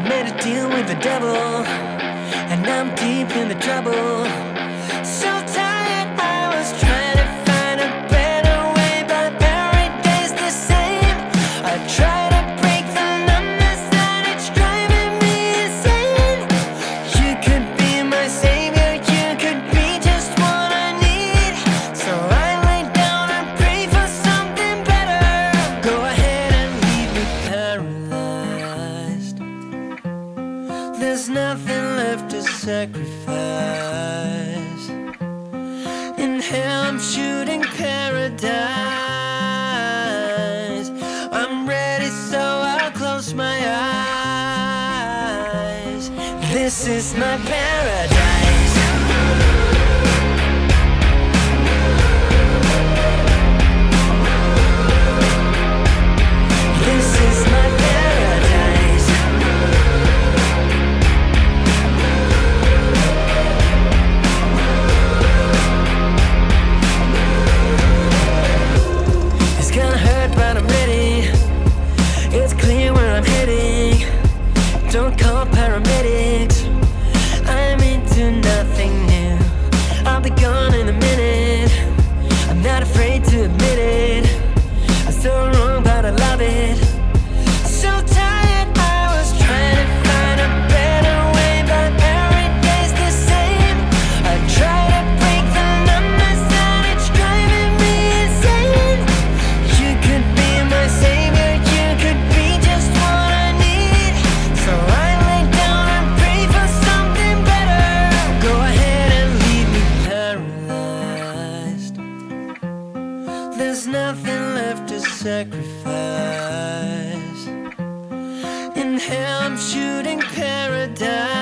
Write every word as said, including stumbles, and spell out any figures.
made a deal with the devil, and I'm deep in the trouble. So tired, I was trying to find a better way, but every day's the same. I try to break the numbness that it's driving me insane. You could be my savior, you could be just what I need. So I lay down and pray for something better. Go ahead and leave me paralyzed. There's nothing left to sacrifice. In hell I'm shooting paradise. I'm ready, so I'll close my eyes. This is my paradise. This is my paradise. It's gonna hurt, but I'm ready. It's clear where I'm heading. Don't call paramedics. I'm into nothing new. I'll be gone in a minute. I'm not afraid to admit it. I'm so wrong, but I love it. So tired, I was trying to find a better way, but every day's the same. I try to break the numbness that it's driving me insane. You could be my savior, you could be just what I need. So I lay down and pray for something better. Go ahead and leave me paralyzed. There's nothing left to sacrifice. In hell I'm shooting paradise.